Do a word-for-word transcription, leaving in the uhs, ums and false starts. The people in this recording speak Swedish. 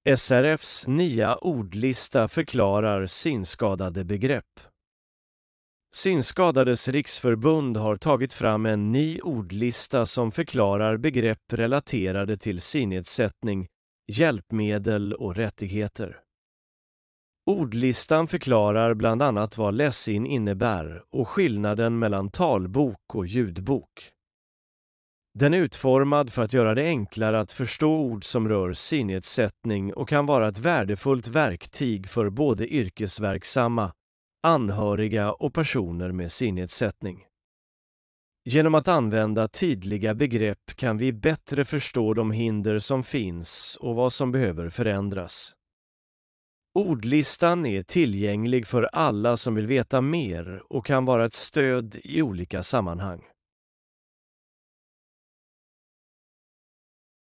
S R F:s nya ordlista förklarar synskadade begrepp. Synskadades riksförbund har tagit fram en ny ordlista som förklarar begrepp relaterade till synnedsättning, hjälpmedel och rättigheter. Ordlistan förklarar bland annat vad lässin innebär och skillnaden mellan talbok och ljudbok. Den är utformad för att göra det enklare att förstå ord som rör synnedsättning och kan vara ett värdefullt verktyg för både yrkesverksamma, anhöriga och personer med synnedsättning. Genom att använda tydliga begrepp kan vi bättre förstå de hinder som finns och vad som behöver förändras. Ordlistan är tillgänglig för alla som vill veta mer och kan vara ett stöd i olika sammanhang.